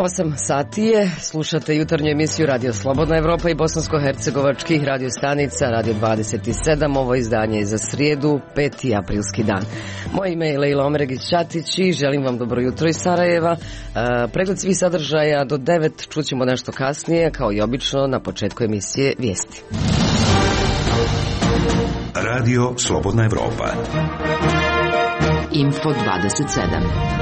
8 sati je, slušate jutarnju emisiju Radio Slobodna Evropa i bosansko-hercegovačkih radio stanica Radio 27. Ovo izdanje je za srijedu, 5. aprilski dan. Moje ime je Lejla Omregić-Ćatić i želim vam dobro jutro iz Sarajeva. Pregled svih sadržaja do 9 čućemo nešto kasnije, kao i obično na početku emisije vijesti. Radio Slobodna Evropa. Info 27.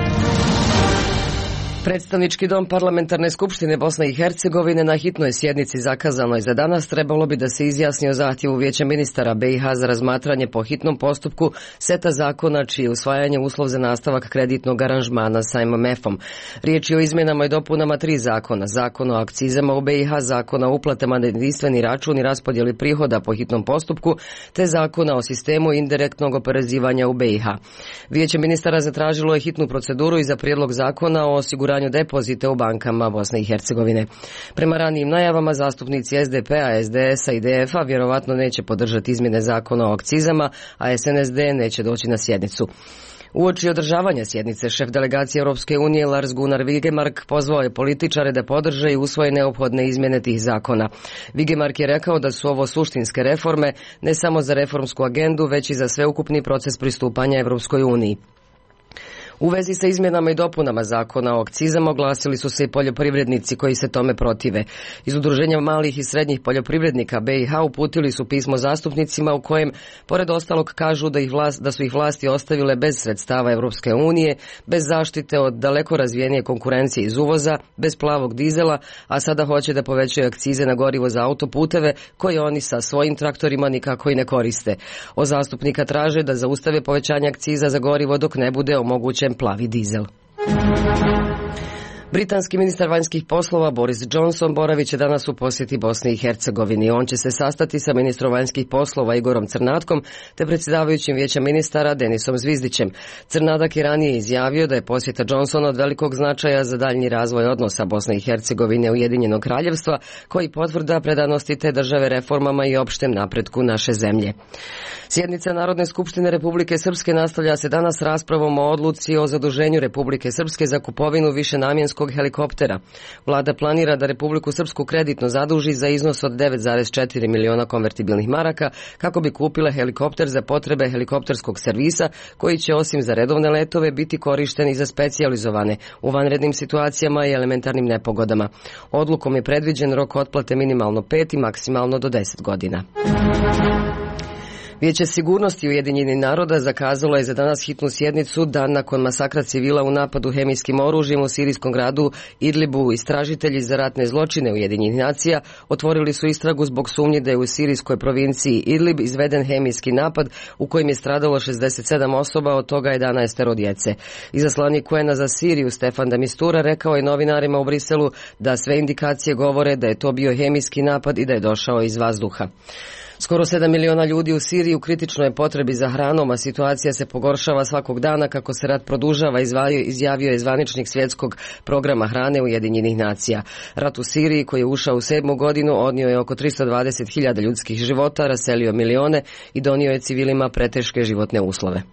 Predstavnički dom Parlamentarne skupštine Bosne i Hercegovine na hitnoj sjednici zakazanoj za danas trebalo bi da se izjasni o zahtjevu Vijeća ministara BiH za razmatranje po hitnom postupku seta zakona čije usvajanje uslov za nastavak kreditnog aranžmana sa MMF-om. Riječ je o izmjenama i dopunama 3 zakona. Zakon o akcizama u BiH, zakona o uplatama na jedinstveni račun i raspodjeli prihoda po hitnom postupku, te zakona o sistemu indirektnog oporezivanja u BiH. Vijeće ministara zatražilo je hitnu proceduru i za prijedlog zakona o osiguranju depozite u bankama Bosne i Hercegovine. Prema ranijim najavama, zastupnici SDP-a, SDS-a i DF-a vjerovatno neće podržati izmjene zakona o akcizama, a SNSD neće doći na sjednicu. Uoči održavanja sjednice, šef delegacije Europske unije Lars Gunnar Wigemark pozvao je političare da podrže i usvoje neophodne izmjene tih zakona. Wigemark je rekao da su ovo suštinske reforme ne samo za reformsku agendu, već i za sveukupni proces pristupanja Europskoj uniji. U vezi sa izmjenama i dopunama zakona o akcizama oglasili su se i poljoprivrednici koji se tome protive. Iz Udruženja malih i srednjih poljoprivrednika BiH uputili su pismo zastupnicima u kojem, pored ostalog, kažu da su ih vlasti ostavile bez sredstava Europske unije, bez zaštite od daleko razvijenije konkurencije iz uvoza, bez plavog dizela, a sada hoće da povećaju akcize na gorivo za autoputeve koje oni sa svojim traktorima nikako i ne koriste. Od zastupnika traže da zaustave povećanje akciza za gorivo dok ne bude omogućen plavi dizel. Britanski ministar vanjskih poslova Boris Johnson boravit će danas u posjeti Bosni i Hercegovini. On će se sastati sa ministrom vanjskih poslova Igorom Crnatkom te predsjedavajućim vijećem ministara Denisom Zvizdićem. Crnadak je ranije izjavio da je posjeta Johnsona od velikog značaja za daljnji razvoj odnosa Bosne i Hercegovine Ujedinjenog kraljevstva, koji potvrda predanosti te države reformama i opštem napretku naše zemlje. Sjednica Narodne skupštine Republike Srpske nastavlja se danas raspravom o odluci o zaduženju Republike Srpske za kupovinu višenamjenskog helikoptera. Vlada planira da Republiku Srpsku kreditno zaduži za iznos od 9,4 miliona konvertibilnih maraka kako bi kupile helikopter za potrebe helikopterskog servisa koji će osim za redovne letove biti korišten i za specijalizovane u vanrednim situacijama i elementarnim nepogodama. Odlukom je predviđen rok otplate minimalno 5 i maksimalno do 10 godina. Vijeće sigurnosti Ujedinjenih naroda zakazalo je za danas hitnu sjednicu dan nakon masakra civila u napadu hemijskim oružjem u sirijskom gradu Idlibu. Istražitelji za ratne zločine Ujedinjenih nacija otvorili su istragu zbog sumnje da je u sirijskoj provinciji Idlib izveden hemijski napad u kojem je stradalo 67 osoba, od toga 11 djece. Izaslanik UN-a za Siriju Stefan de Mistura rekao je novinarima u Briselu da sve indikacije govore da je to bio hemijski napad i da je došao iz vazduha. Skoro 7 miliona ljudi u Siriji u kritičnoj je potrebi za hranom, a situacija se pogoršava svakog dana kako se rat produžava, izjavio je zvaničnik svjetskog programa hrane Ujedinjenih nacija. Rat u Siriji, koji je ušao u 7. godinu, odnio je oko 320.000 ljudskih života, raselio milione i donio je civilima preteške životne uslove.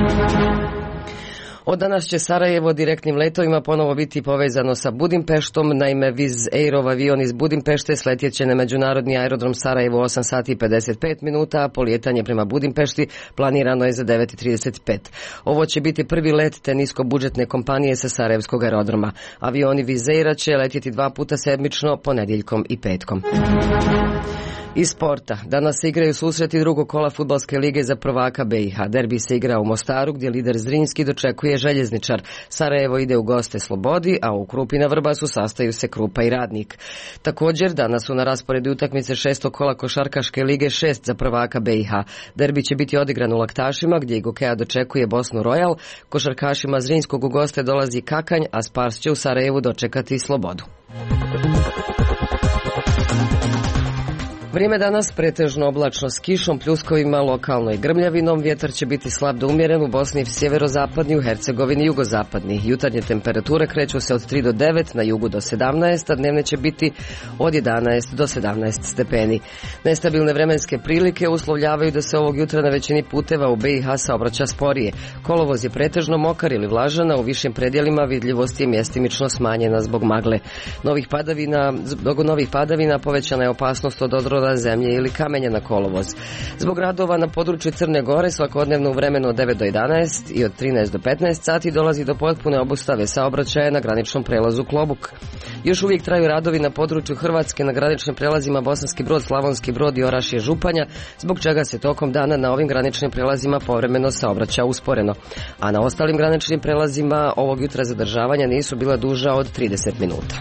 Od danas će Sarajevo direktnim letovima ponovo biti povezano sa Budimpeštom. Naime, Wizz Airov avion iz Budimpešte sletjet će na međunarodni aerodrom Sarajevo 8 sati i 55 minuta, a polijetanje prema Budimpešti planirano je za 9:35. Ovo će biti prvi let te niskobudžetne kompanije sa Sarajevskog aerodroma. Avioni Wizz Aira će letjeti 2 puta sedmično, ponedjeljkom i petkom. Iz sporta. Danas se igraju susreti drugog kola fudbalske lige za prvaka BiH. Derbi se igra u Mostaru gdje lider Zrinski dočekuje Željezničar. Sarajevo ide u goste Slobodi, a u Krupi na Vrbasu sastaju se Krupa i Radnik. Također danas su na rasporedu utakmice 6. kola košarkaške lige 6 za prvaka BiH. Derbi će biti odigran u Laktašima gdje i Gokeja dočekuje Bosnu Royal. Košarkašima Zrinskog u goste dolazi Kakanj, a Spars će u Sarajevu dočekati Slobodu. Vrijeme danas pretežno oblačno s kišom, pljuskovima, lokalno i grmljavinom. Vjetar će biti slab do umjeren u Bosni i sjeverozapadni, u Hercegovini i jugozapadni. Jutarnje temperature kreću se od 3 do 9, na jugu do 17, a dnevne će biti od 11 do 17 stepeni. Nestabilne vremenske prilike uslovljavaju da se ovog jutra na većini puteva u BiH saobraća sporije. Kolovoz je pretežno mokar ili vlažan, a u višim predjelima vidljivost je mjestimično smanjena zbog magle. Zbog novih padavina povećana je opasnost od odroda zemlje ili kamenja na kolovoz. Zbog radova na području Crne Gore svakodnevno u vremenu od 9 do 11 i od 13 do 15 sati dolazi do potpune obustave saobraćaja na graničnom prelazu Klobuk. Još uvijek traju radovi na području Hrvatske na graničnim prelazima Bosanski Brod, Slavonski Brod i Orašje Županja, zbog čega se tokom dana na ovim graničnim prelazima povremeno saobraća usporeno. A na ostalim graničnim prelazima ovog jutra zadržavanja nisu bila duža od 30 minuta.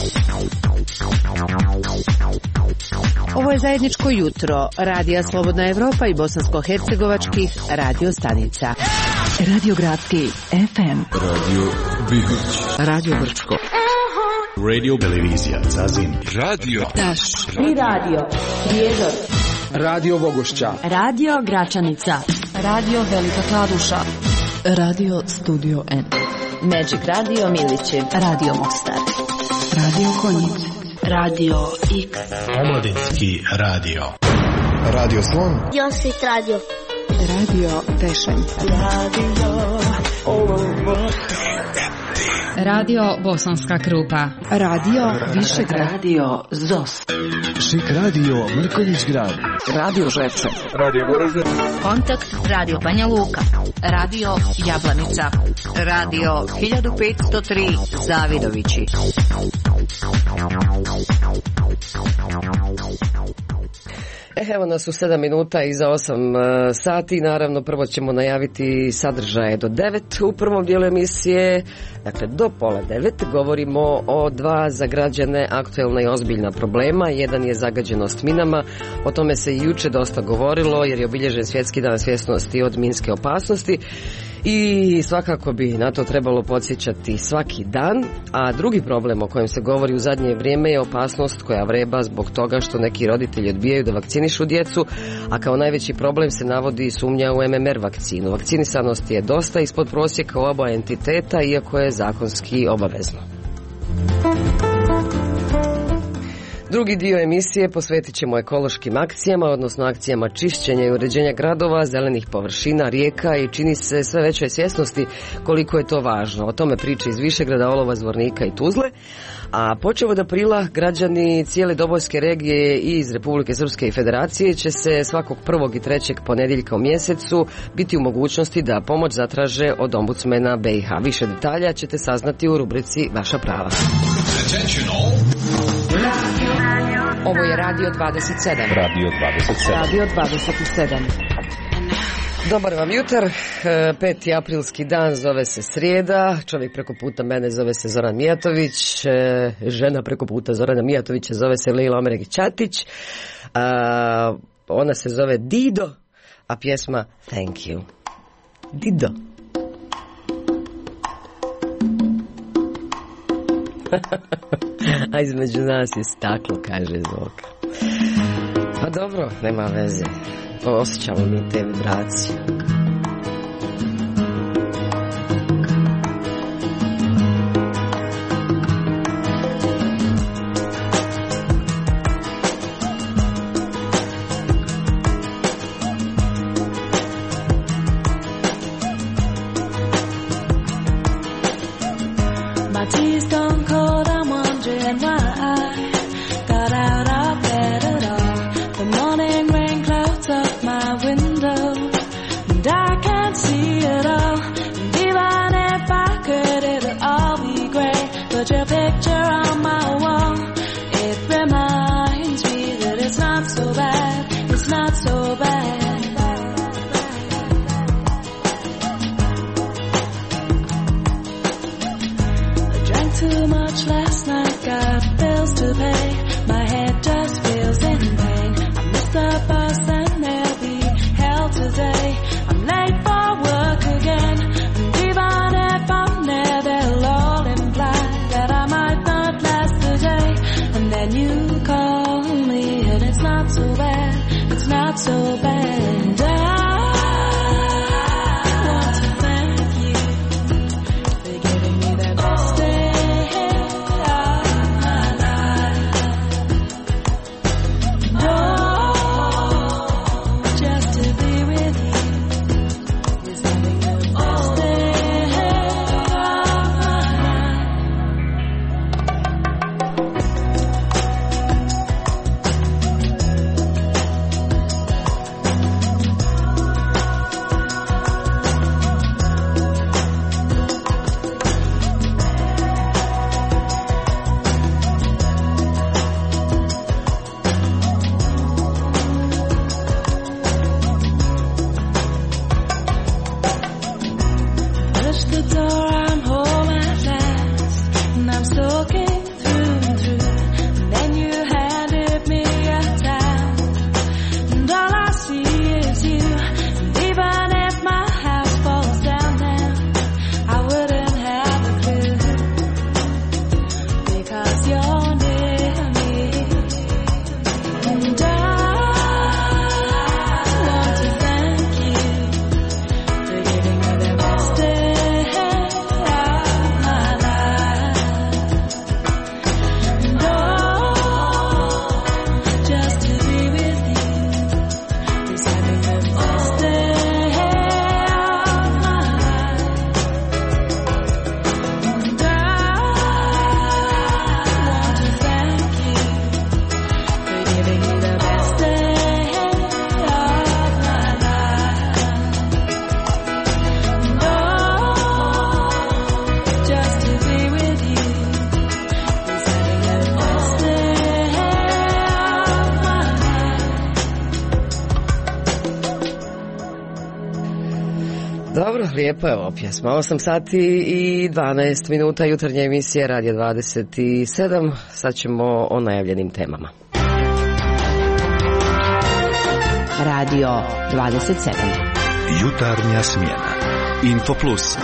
Ovo je zajedničko jutro Radija Slobodna Evropa i bosansko-hercegovačkih radio stanica. Radio Gradski FM, Radio Bihoć, Radio Brčko, Radio Televizija Zazin, Radio Taš, Tri Radio, Prijedor, Radio Vogošća, Radio Gračanica, Radio Velika Kladuša, Radio Studio N, Magic Radio Milići, Radio Mostar, Radio Konjic, Radio X, Omladinski radio, Radio Slon, Josit Radio, Radio Tešen, Radio Bosanska Krupa, Radio Višegrad, Radio ZOS, Šik Radio Mrkonjić Grad, Radio Ževče, Radio Goražde, Kontakt Radio Banja Luka, Radio Jablanica, Radio 1503 Zavidovići. Evo nas u 7 minuta iza 8 sati. Naravno, prvo ćemo najaviti sadržaje do 9 u prvom dijelu emisije. Dakle, do pola 9 govorimo o dva za građane aktuelna i ozbiljna problema. Jedan je zagađenost minama. O tome se i juče dosta govorilo jer je obilježen Svjetski dan svjesnosti od minske opasnosti. I svakako bi na to trebalo podsjećati svaki dan. A drugi problem o kojem se govori u zadnje vrijeme je opasnost koja vreba zbog toga što neki roditelji odbijaju da vakcinišu djecu, a kao najveći problem se navodi sumnja u MMR vakcinu. Vakcinisanost je dosta ispod prosjeka u oba entiteta, iako je zakonski obavezno. Drugi dio emisije posvetit ćemo ekološkim akcijama, odnosno akcijama čišćenja i uređenja gradova, zelenih površina, rijeka i čini se sve većoj svjesnosti koliko je to važno. O tome priče iz Višegrada, Olova, Zvornika i Tuzle. A počev od aprila građani cijele Dobojske regije i iz Republike Srpske i Federacije će se svakog 1. i 3. ponedjeljka u mjesecu biti u mogućnosti da pomoć zatraže od ombudsmena BiH. Više detalja ćete saznati u rubrici Vaša prava. Ovo je Radio 27. Radio 27. Radio 27. Dobar vam jutar, 5. aprilski dan, zove se srijeda, čovjek preko puta mene zove se Zoran Mijatović, žena preko puta Zorana Mijatovića zove se Lejla Omereg-Ćatić, ona se zove Dido, a pjesma Thank You. Dido. A između nas je staklo, kaže Zoka. Pa dobro, nema veze. Osjećamo mi te vibracije. my tea's gone cold, I'm wondering why I got out of bed at all. The morning rain clouds up my window, and I can't see it all. And even if I could, it'll all be great. But your picture on my wall, it reminds me that it's not so bad, it's not so bad. Too much last night, got bills to pay. My head just feels in pain. I missed the bus and there'll be hell today. I'm late for work again, and even if I'm there, they'll all imply that I might not last the day. And then you call me, and it's not so lijepo, evo pjesma. 8 sati i 12 minuta, jutarnja emisija Radio 27. Sad ćemo o najavljenim temama. Radio 27. Jutarnja smjena. Info Plus.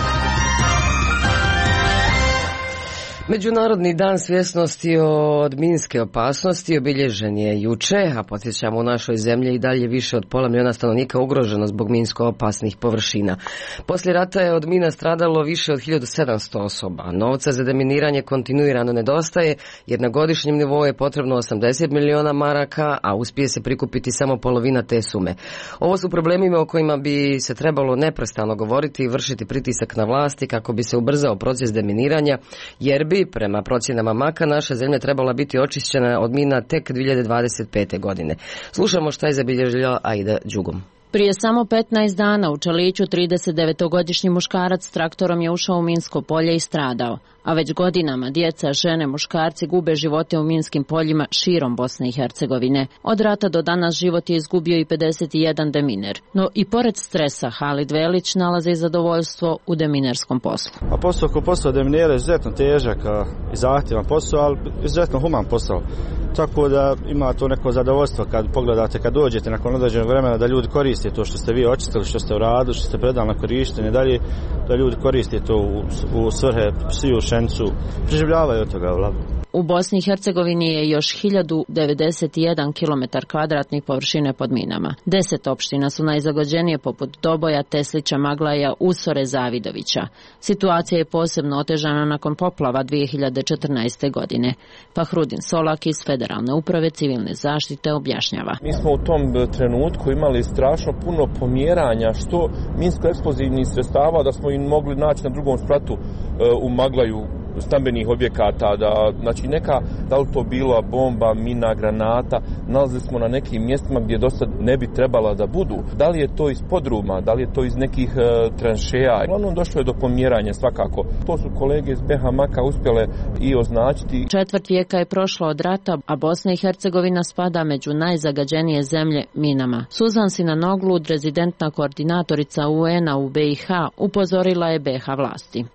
Međunarodni dan svjesnosti od minske opasnosti obilježen je juče, a podsjećamo u našoj zemlji i dalje više od 500 milijuna stanovnika ugroženo zbog minsko opasnih površina. Poslije rata je od mina stradalo više od 1700 osoba. Novca za deminiranje kontinuirano nedostaje, jer na godišnjem nivou je potrebno 80 milijuna maraka, a uspije se prikupiti samo polovina te sume. Ovo su problemima o kojima bi se trebalo neprestano govoriti i vršiti pritisak na vlasti kako bi se ubrzao proces deminiranja, jer bi, prema procjenama MAK-a, naša zemlja trebala biti očišćena od mina tek 2025. godine. Slušamo šta je zabilježila Aida Đugom. Prije samo 15 dana u Čaliću 39-godišnji muškarac s traktorom je ušao u minsko polje i stradao, a već godinama djeca, žene, muškarci gube živote u minskim poljima širom Bosne i Hercegovine. Od rata do danas život je izgubio i 51 deminer. No i pored stresa Halid Velić nalazi zadovoljstvo u deminerskom poslu. A posao deminera je izuzetno težak i zahtjevan posao, ali izuzetno human posao. Tako da ima to neko zadovoljstvo kad pogledate, kad dođete nakon određenog vremena da ljudi koriste to što ste vi očistili, što ste uradili, što ste predali na korištenje dalje, da ljudi koriste to u svrhe psiju, šencu, preživljavaju od toga. U Bosni i Hercegovini je još 1091 km2 površine pod minama. 10 opština su najzagađenije poput Doboja, Teslića, Maglaja, Usore, Zavidovića. Situacija je posebno otežana nakon poplava 2014. godine. Fahrudin Solak iz Federalne uprave civilne zaštite objašnjava. Mi smo u tom trenutku imali strašno puno pomjeranja što minsko-eksplozivnih sredstava da smo im mogli naći na drugom spratu u Maglaju stambenih objekata, znači neka, da li to bila bomba, mina, granata, nalazili smo na nekim mjestima gdje do sad ne bi trebala da budu. Da li je to iz podruma, da li je to iz nekih tranšeja. Uglavnom došlo je do pomjeranja svakako. To su kolege iz BH MAK-a uspjele i označiti. Četvrt vijeka je prošlo od rata, a Bosna i Hercegovina spada među najzagađenije zemlje minama. Suzan Sinanoglud, rezidentna koordinatorica UN-a u BiH, upozorila je BiH vlasti.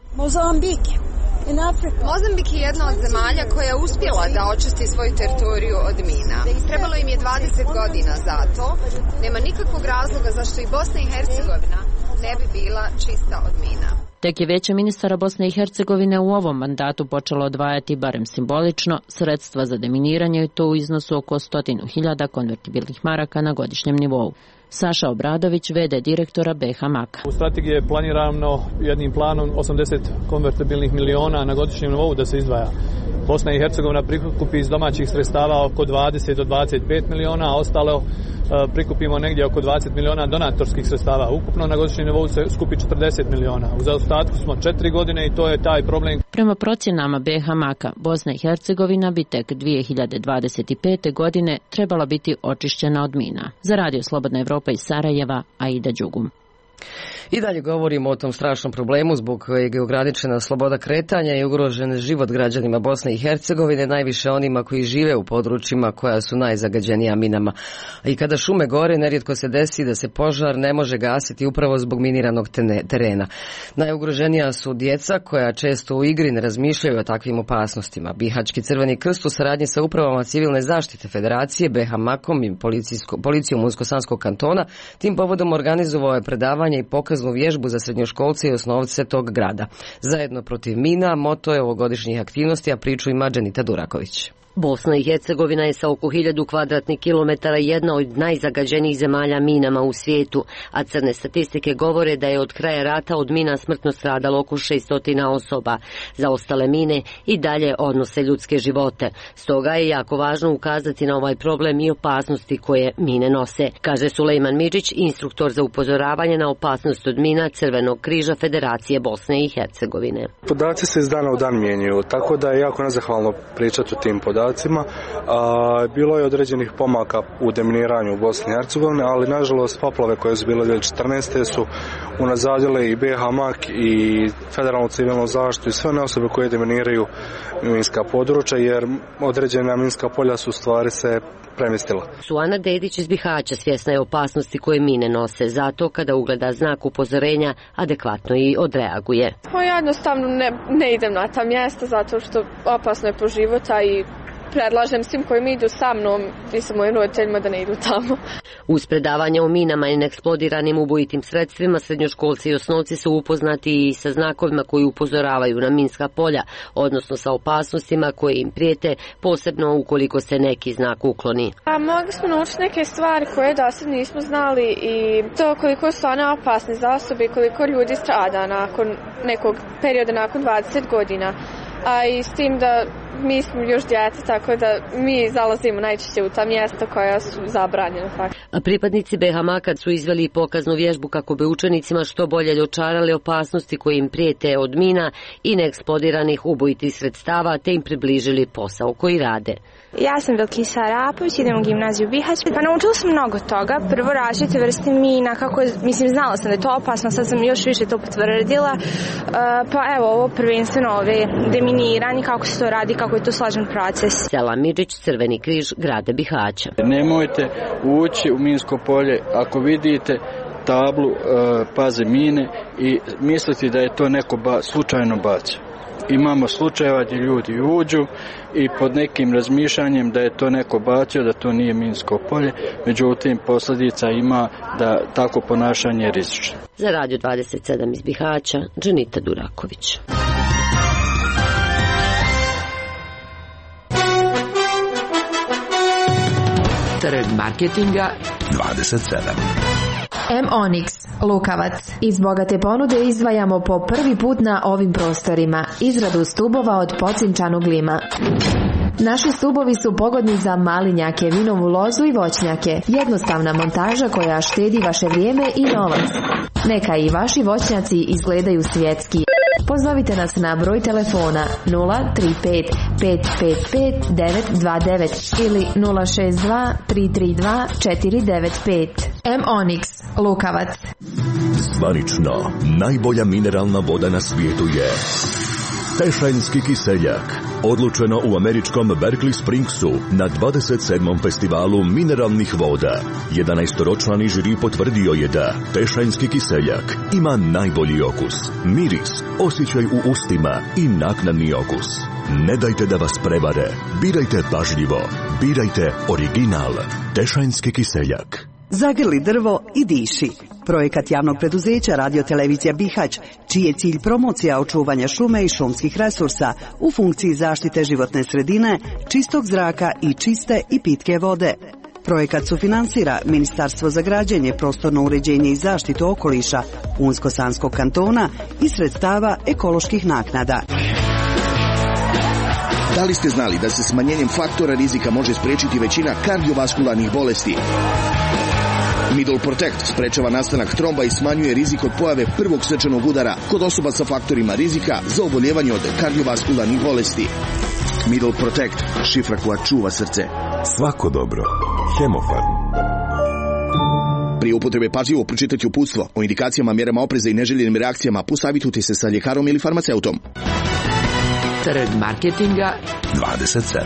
Mozambik je jedna od zemalja koja je uspjela da očisti svoju teritoriju od mina. Trebalo im je 20 godina za to. Nema nikakvog razloga zašto i Bosna i Hercegovina ne bi bila čista od mina. Tek je Vijeće ministara Bosne i Hercegovine u ovom mandatu počelo odvajati, barem simbolično, sredstva za deminiranje i to u iznosu oko 100.000 konvertibilnih maraka na godišnjem nivou. Saša Obradović, v.d. direktora BiH MAK-a. U strategiji je planirano jednim planom 80 konvertibilnih miliona na godišnjem nivou da se izdvaja. Bosna i Hercegovina prikupi iz domaćih sredstava oko 20 do 25 miliona, a ostalo prikupimo negdje oko 20 miliona donatorskih sredstava. Ukupno na godišnjem nivou se skupi 40 miliona. U zaostatku smo 4 godine i to je taj problem. Prema procjenama BiH MAK-a, Bosna i Hercegovina bi tek 2025. godine trebala biti očišćena od mina. Za Radio Slobodna Evropa iz Sarajeva, Aida Đugum. I dalje govorimo o tom strašnom problemu zbog kojeg je ograničena sloboda kretanja i ugrožen život građanima Bosne i Hercegovine, najviše onima koji žive u područjima koja su najzagađenija minama. I kada šume gore, nerijetko se desi da se požar ne može gasiti upravo zbog miniranog terena. Najugroženija su djeca koja često u igri ne razmišljaju o takvim opasnostima. Bihaćki Crveni krst u saradnji sa upravama civilne zaštite Federacije, BiH MAK-om i policijom Unsko-Sanskog kantona tim povodom organizovao je predavanje i pokaznu vježbu za srednjoškolce i osnovce tog grada. Zajedno protiv mina, moto je ovogodišnjih aktivnosti, a priču ima Dženita Duraković. Bosna i Hercegovina je sa oko 1000 kvadratnih kilometara jedna od najzagađenijih zemalja minama u svijetu, a crne statistike govore da je od kraja rata od mina smrtno stradalo oko 600 osoba. Za ostale mine i dalje odnose ljudske živote. Stoga je jako važno ukazati na ovaj problem i opasnosti koje mine nose, kaže Sulejman Midžić, instruktor za upozoravanje na opasnost od mina Crvenog križa Federacije Bosne i Hercegovine. Podaci se iz dana u dan mijenjaju, tako da je jako nezahvalno pričati o tim podacima. podacima. Bilo je određenih pomaka u deminiranju u Bosni i Hercegovini, ali nažalost poplave koje su bile 2014. su unazadile i BiH MAK i Federalnu civilnu zaštitu i sve one osobe koje deminiraju minska područja, jer određena minska polja su u stvari se premjestila. Suana Dedić iz Bihaća svjesna je opasnosti koje mine nose, zato kada ugleda znak upozorenja adekvatno i odreaguje. Ja jednostavno ne idem na ta mjesta zato što opasno je po života i predlažem svim koji idu sa mnom i sa mojim roditeljima da ne idu tamo. Uz predavanje o minama i neeksplodiranim ubojitim sredstvima, srednjoškolci i osnovci su upoznati i sa znakovima koji upozoravaju na minska polja, odnosno sa opasnostima koje im prijete, posebno ukoliko se neki znak ukloni. Mogli smo naučiti neke stvari koje do sad nismo znali i to koliko su one opasne za osobe i koliko ljudi strada nakon nekog perioda, nakon 20 godina. A i s tim da mi smo još djeca, tako da mi zalazimo najčešće u ta mjesta koja su zabranjena. Pripadnici BiH MAK-a su izveli pokaznu vježbu kako bi učenicima što bolje dočarali opasnosti koje im prijete od mina i neeksplodiranih ubojitih sredstava, te im približili posao koji rade. Ja sam Bilkisa Arapović, idem u gimnaziju Bihać. Pa naučila sam mnogo toga. Prvo različite vrste mina, znala sam da je to opasno, sad sam još više to potvrdila. Pa evo, ovo prvenstveno ove deminiranje, kako se to radi, kako je to složen proces. Sela Midžić, Crveni križ, grada Bihaća. Nemojte ući u minsko polje ako vidite tablu paze mine i misliti da je to neko slučajno bacio. Imamo slučajeva gdje ljudi uđu i pod nekim razmišljanjem da je to neko bacio, da to nije minsko polje, međutim posljedica ima da tako ponašanje je rizično. Za Radio 27 iz Bihaća, Dženita Duraković. Trg marketinga 27. M-Onyx, Lukavac. Iz bogate ponude izdvajamo po prvi put na ovim prostorima izradu stubova od pocinčanog lima. Naši stubovi su pogodni za malinjake, vinovu lozu i voćnjake. Jednostavna montaža koja štedi vaše vrijeme i novac. Neka i vaši voćnjaci izgledaju svjetski. Pozovite nas na broj telefona 035 555 929 ili 062 332 495. M-Onyx, Lukavac. Zvanično, najbolja mineralna voda na svijetu je Tešanjski kiseljak. Odlučeno u američkom Berkeley Springsu na 27. festivalu mineralnih voda. 11-ročlani žiri potvrdio je da Tešanjski kiseljak ima najbolji okus, miris, osjećaj u ustima i naknadni okus. Ne dajte da vas prevare. Birajte pažljivo. Birajte original. Tešanjski kiseljak. Zagrli drvo i diši. Projekat javnog preduzeća Radio-televizija Bihać, čiji je cilj promocija očuvanja šume i šumskih resursa u funkciji zaštite životne sredine, čistog zraka i čiste i pitke vode. Projekat sufinansira Ministarstvo za građenje, prostorno uređenje i zaštitu okoliša Unsko-Sanskog kantona i sredstava ekoloških naknada. Da li ste znali da se smanjenjem faktora rizika može spriječiti većina kardiovaskularnih bolesti? Middle Protect sprečava nastanak tromba i smanjuje rizik od pojave prvog srčanog udara kod osoba sa faktorima rizika za oboljevanje od kardiovaskularnih bolesti. Middle Protect, šifra koja čuva srce. Svako dobro. Hemofarm. Prije upotrebe pažljivo pročitati uputstvo o indikacijama, mjerama opreza i neželjenim reakcijama, posavitujte se sa ljekarom ili farmaceutom. Trg marketinga 27.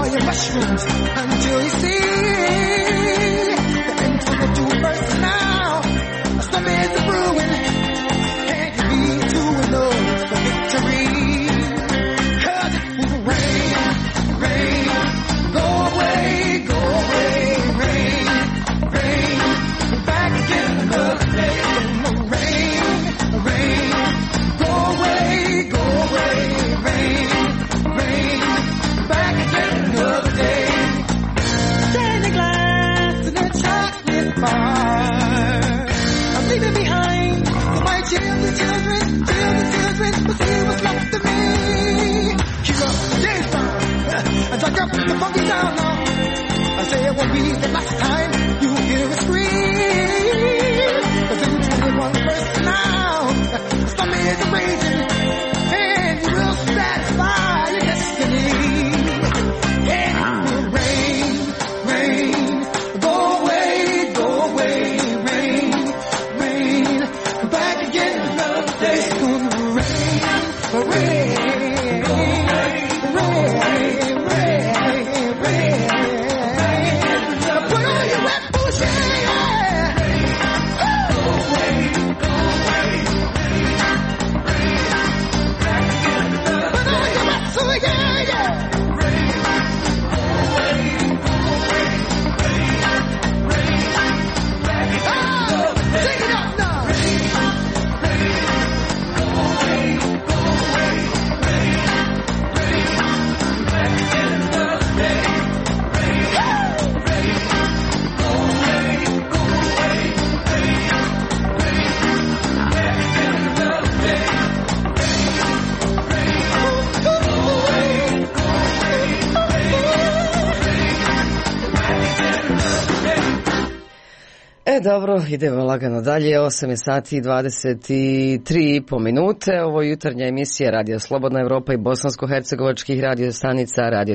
Mushrooms until you see the end for the 2 verses now. funky town now. I say it won't be the last time you hear a scream. 'Cause in 21st now, the storm is raging, and you will satisfy your destiny. Yeah, rain, rain, go away, rain, rain, come back again another day. Rain, Dobro, idemo lagano dalje, 8 sati i 23,5 minute. Ovo je jutarnja emisija Radio Slobodna Evropa i bosansko-hercegovačkih radio stanica Radio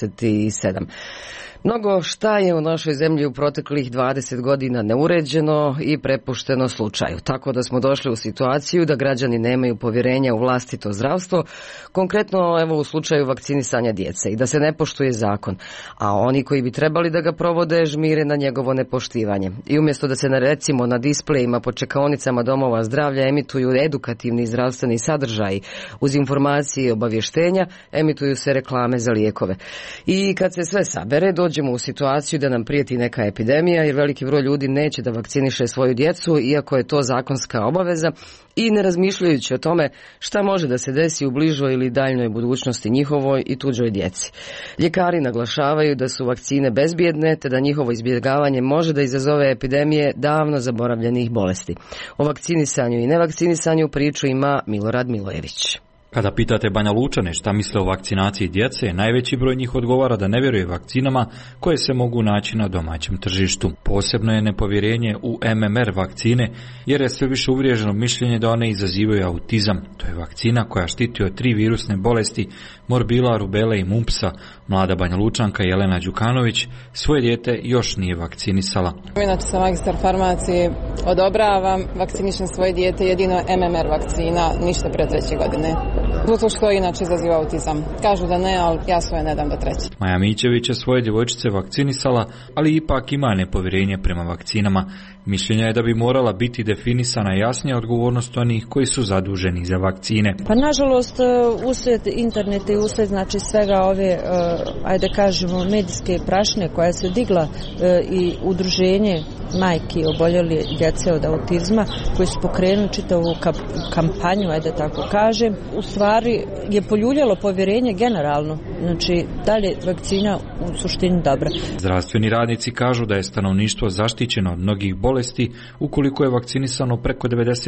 27. Mnogo šta je u našoj zemlji u proteklih 20 godina neuređeno i prepušteno slučaju. Tako da smo došli u situaciju da građani nemaju povjerenja u vlastito zdravstvo, konkretno evo u slučaju vakcinisanja djece, i da se ne poštuje zakon, a oni koji bi trebali da ga provode žmire na njegovo nepoštivanje. I umjesto da se recimo na displejima po čekaonicama domova zdravlja emituju edukativni zdravstveni sadržaji uz informacije i obavještenja, emituju se reklame za lijekove. I kad se sve sabere, dođemo u situaciju da nam prijeti neka epidemija jer veliki broj ljudi neće da vakciniše svoju djecu, iako je to zakonska obaveza, i ne razmišljajući o tome šta može da se desi u bližoj ili daljnoj budućnosti njihovoj i tuđoj djeci. Ljekari naglašavaju da su vakcine bezbjedne, te da njihovo izbjegavanje može da izazove epidemije davno zaboravljenih bolesti. O vakcinisanju i nevakcinisanju priču ima Milorad Milojević. Kada pitate Banja Lučane šta misle o vakcinaciji djece, najveći broj njih odgovara da ne vjeruje vakcinama koje se mogu naći na domaćem tržištu. Posebno je nepovjerenje u MMR vakcine, jer je sve više uvriježeno mišljenje da one izazivaju autizam. To je vakcina koja štiti od 3 virusne bolesti, morbila, rubele i mumpsa. Mlada Banja Lučanka Jelena Đukanović svoje dijete još nije vakcinisala. Inače sam magistar farmacije, odobravam, vakcinišem svoje dijete jedino MMR vakcina, ništa pre 3. godine. Zato što inače izaziva autizam. Kažu da ne, ali ja svoje ne dam do 3. Maja Mićević je svoje djevojčice vakcinisala, ali ipak ima nepovjerenje prema vakcinama. Mišljenja je da bi morala biti definisana jasnija odgovornost onih koji su zaduženi za vakcine. Pa nažalost, uslijed interneta i uslijed znači svega ove, ajde kažemo, medijske prašine koja se digla i udruženje majki oboljeli djece od autizma koji su pokrenuli čitavu kampanju, ajde tako kažem, u stvari je poljuljalo povjerenje generalno. Znači, da li je vakcina u suštini dobra? Zdravstveni radnici kažu da je stanovništvo zaštićeno od mnogih bolesti ukoliko je vakcinisano preko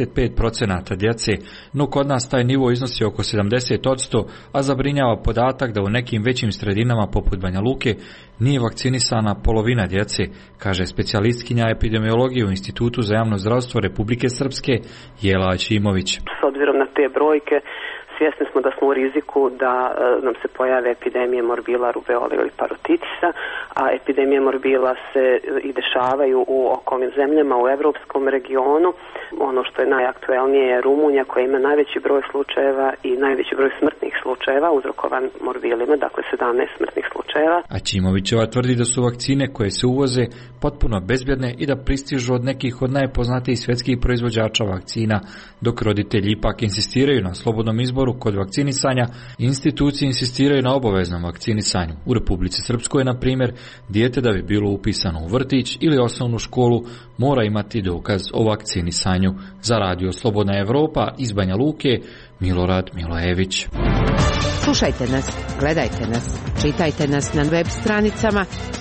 95% djece, no kod nas taj nivo iznosi oko 70%, a zabrinjava podatak da u nekim većim sredinama poput Banja Luke nije vakcinisana polovina djece, kaže specijalistkinja epidemiologije u Institutu za javno zdravstvo Republike Srpske Jela Aćimović. S obzirom na te brojke, svjesni smo da smo u riziku da nam se pojave epidemije morbila, rubeole ili parotitisa, a epidemije morbila se i dešavaju u okolnim zemljama u evropskom regionu. Ono što je najaktuelnije je Rumunija koja ima najveći broj slučajeva i najveći broj smrtnih slučajeva uzrokovan morbilima, dakle 17 smrtnih slučajeva. Aćimovićeva tvrdi da su vakcine koje se uvoze potpuno bezbjedne i da pristižu od nekih od najpoznatijih svjetskih proizvođača vakcina, dok roditelji ipak insistiraju na slobodnom izboru kod vakcinisanja, institucije insistiraju na obaveznom vakcinisanju. U Republici Srpskoj, na primjer, dijete da bi bilo upisano u vrtić ili osnovnu školu mora imati dokaz o vakcinisanju. Za Radio Slobodna Evropa iz Banja Luke, Milorad Milojević. Slušajte nas, gledajte nas, čitajte nas na web stranicama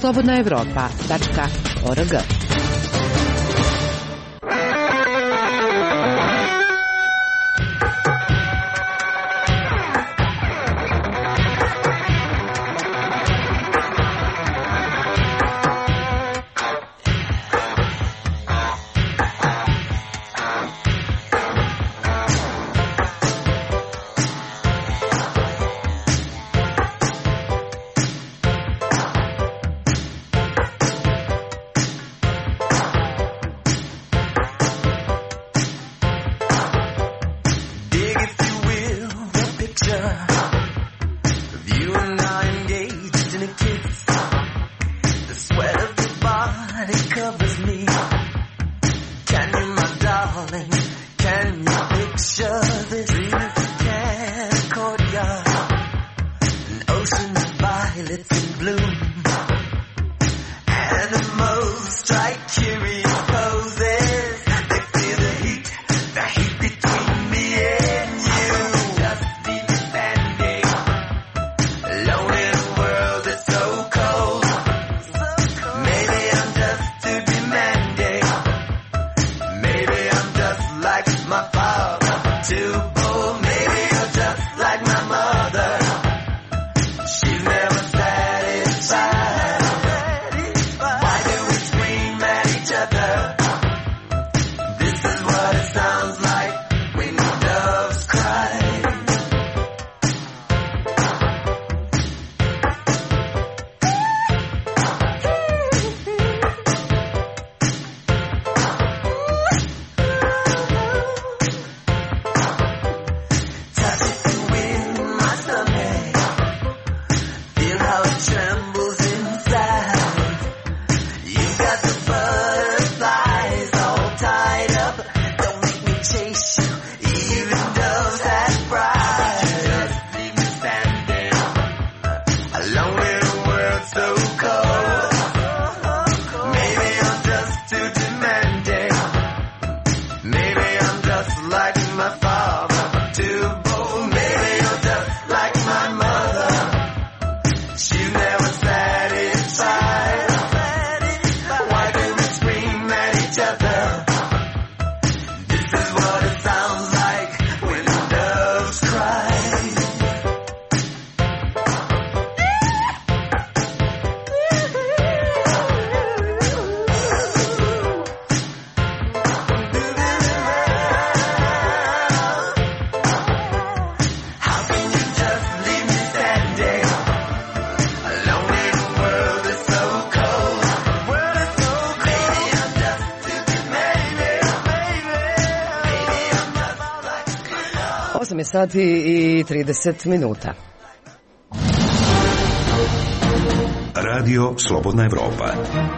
slobodnaevropa.org. Can you picture this? Dream if you can, a courtyard, an ocean of violets in bloom. Animals strike curious poses. They feel the heat between me and you. Just be standing alone in a world that's so cold. Maybe I'm just too demanding. Maybe I'm just like my father, too bold. Maybe you're just like my mother. She's never satisfied. Why do we scream at each other? This is what it sounds like when doves cry. Touch it and win my stomach. Feel how it trembles inside. You got the butterflies all tied up. Don't make me chase you, even doves that pride. Just leave me standing alone in a world so cold. Maybe I'm just too demanding. Maybe I'm just like my father, too bold. Maybe you're just like my mother. She's never satisfied. Why do we scream at each other? This is what it sounds like when doves cry. How can you just leave me standing alone in a world that's so cold? World is so cold. Maybe I'm just too demanding. Maybe I'm just like 8 je sati i 30 minuta. Radio Slobodna Evropa.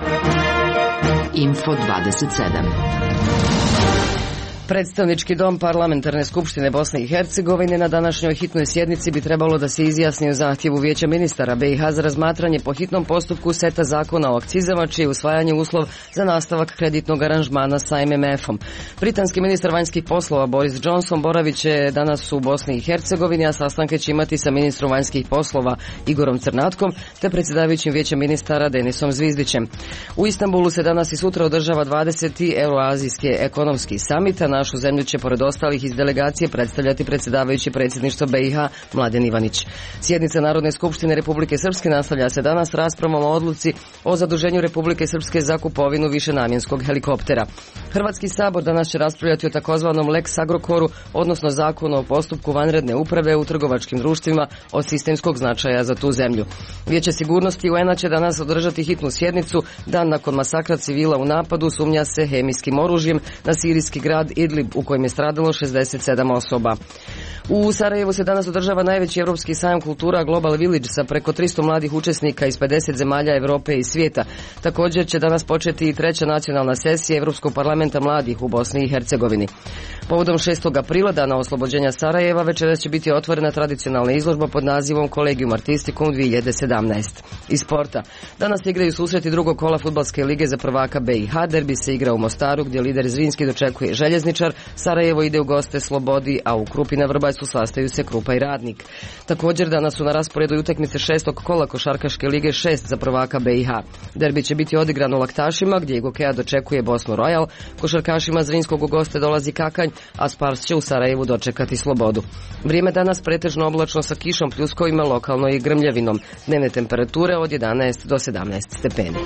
Info 27. Predstavnički dom Parlamentarne skupštine Bosne i Hercegovine na današnjoj hitnoj sjednici bi trebalo da se izjasni o zahtjevu Vijeća ministara BiH za razmatranje po hitnom postupku seta zakona o akcizama, čije je usvajanje uslov za nastavak kreditnog aranžmana sa MMF-om. Britanski ministar vanjskih poslova Boris Johnson boravit će danas u Bosni i Hercegovini, a sastanke će imati sa ministrom vanjskih poslova Igorom Crnatkom te predsjedavajućim Vijećem ministara Denisom Zvizdićem. U Istanbulu se danas i sutra održava 20. Euroazijski ekonomski samit, a našu zemlju će pored ostalih iz delegacije predstavljati predsjedavajući predsjedništva BiH Mladen Ivanić. Sjednica Narodne skupštine Republike Srpske nastavlja se danas raspravom o odluci o zaduženju Republike Srpske za kupovinu višenamjenskog helikoptera. Hrvatski sabor danas će raspravljati o takozvanom Lex Agrokoru, odnosno zakonu o postupku vanredne uprave u trgovačkim društvima od sistemskog značaja za tu zemlju. Vijeće sigurnosti UN-a će danas održati hitnu sjednicu dan nakon masakra civila u napadu, sumnja se hemijskim oružjem, na sirijski grad Idlib u kojem je stradalo 67 osoba. U Sarajevu se danas održava najveći europski sajam kultura Global Village sa preko 300 mladih učesnika iz 50 zemalja Europe i svijeta. Također će danas početi i 3. nacionalna sesija Europskog parlamenta mladih u Bosni i Hercegovini. Povodom 6. aprila, dana oslobođenja Sarajeva, večeras će biti otvorena tradicionalna izložba pod nazivom Collegium Artisticum 2017. Iz sporta. Danas se igraju susreti drugog kola fudbalske lige za prvaka BiH. Derbi se igra u Mostaru gdje lider Zrinski dočekuje Željezničar. Sarajevo ide u goste Slobodi, a u Krupi na Vrbajsu sastaju se Krupa i Radnik. Također danas su na rasporedu i utakmice 6. kola košarkaške lige 6 za prvaka BiH. Derbi će biti odigran u Laktašima gdje Gokeja dočekuje Bosnu Royal. Košarkašima Zrinskog u goste dolazi Kakanj, a Spars će u Sarajevu dočekati Slobodu. Vrijeme danas pretežno oblačno sa kišom, pljuskovima, lokalno i grmljavinom. Dnevne temperature od 11 do 17 stepeni.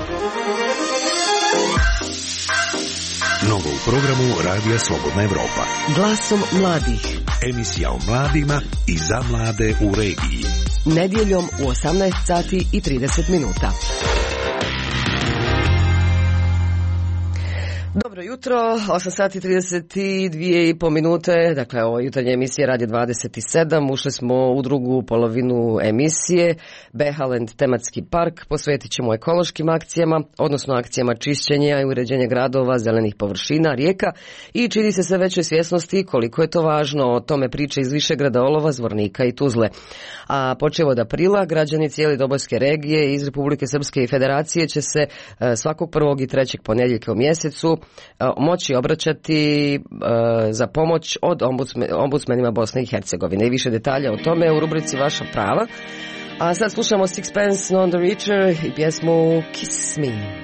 Novo u programu Radija Slobodna Evropa. Glasom mladih. Emisija o mladima i za mlade u regiji. Nedjeljom u 18 sati i 30 minuta. Dobro jutro. jutro, 8 sati 32,5 minute, dakle ovo jutarnje emisije Radio 27, ušli smo u drugu polovinu emisije, Behaland tematski park, posvetit ćemo ekološkim akcijama, odnosno akcijama čišćenja i uređenja gradova, zelenih površina, rijeka i čini se sve većoj svjesnosti koliko je to važno, o tome priče iz Višegrada, Olova, Zvornika i Tuzle. A počev od aprila, građani cijele Dobojske regije iz Republike Srpske i Federacije će se svakog prvog i trećeg ponedjeljka u mjesecu moći obraćati za pomoć od ombudsmenima Bosne i Hercegovine. I više detalja o tome u rubrici Vaša prava. A sad slušamo Sixpence None the Richer i pjesmu Kiss Me.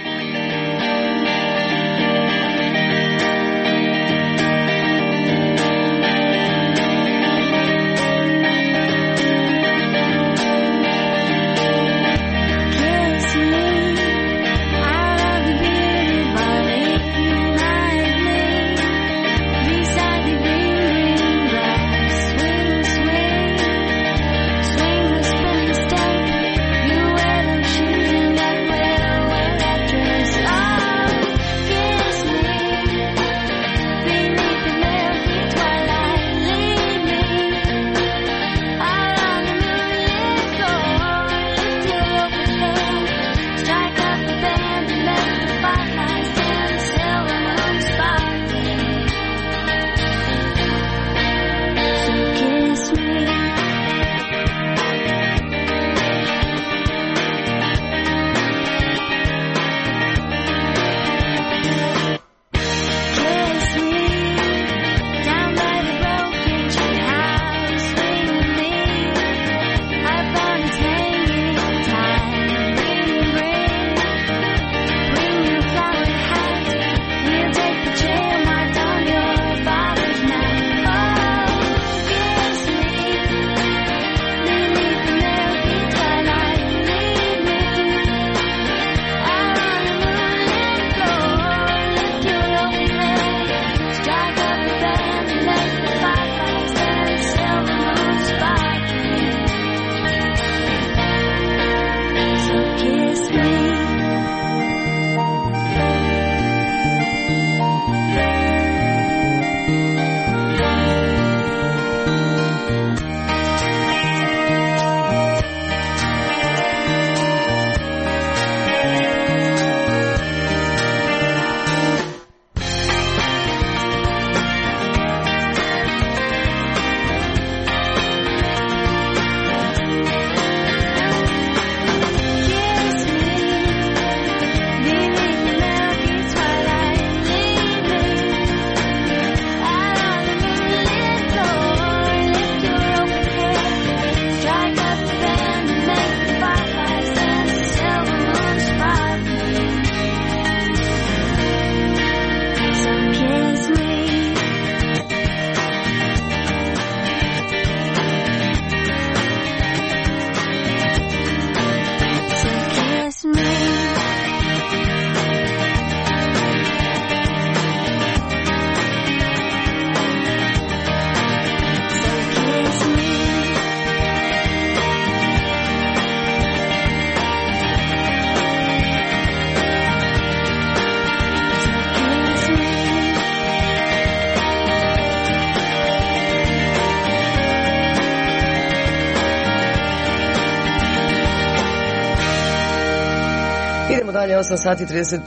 Dalje 8 sati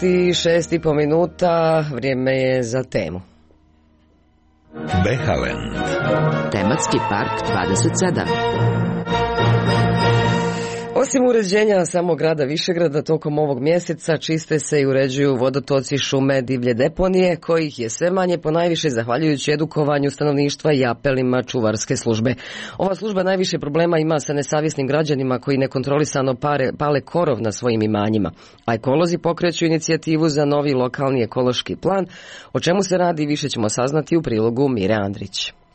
36,5 minuta, vrijeme je za temu. Behaland. Tematski park 27. Osim uređenja samog grada Višegrada, tokom ovog mjeseca čiste se i uređuju vodotoci, šume, divlje deponije, kojih je sve manje ponajviše zahvaljujući edukovanju stanovništva i apelima čuvarske službe. Ova služba najviše problema ima sa nesavjesnim građanima koji nekontrolisano pale korov na svojim imanjima. A ekolozi pokreću inicijativu za novi lokalni ekološki plan. O čemu se radi više ćemo saznati u prilogu Mire Andrić.